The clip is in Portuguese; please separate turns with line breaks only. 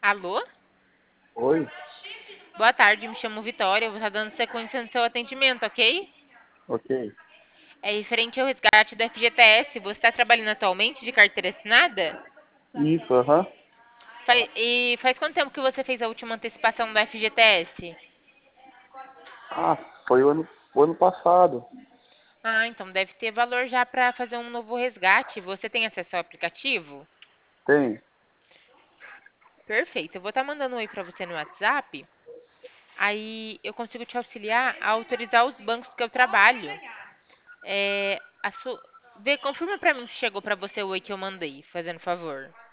Alô?
Oi?
Boa tarde, me chamo Vitória. Eu vou estar dando sequência no seu atendimento, ok?
Ok.
É referente ao resgate do FGTS. Você está trabalhando atualmente de carteira assinada?
Isso, aham.
E faz quanto tempo que você fez a última antecipação do FGTS?
Ah, foi o ano passado.
Ah, então deve ter valor já para fazer um novo resgate. Você tem acesso ao aplicativo?
Tem.
Perfeito. Eu vou estar mandando um oi para você no WhatsApp. Aí eu consigo te auxiliar a autorizar os bancos que eu trabalho. É, a su... Confirma para mim se chegou para você o oi que eu mandei, fazendo favor.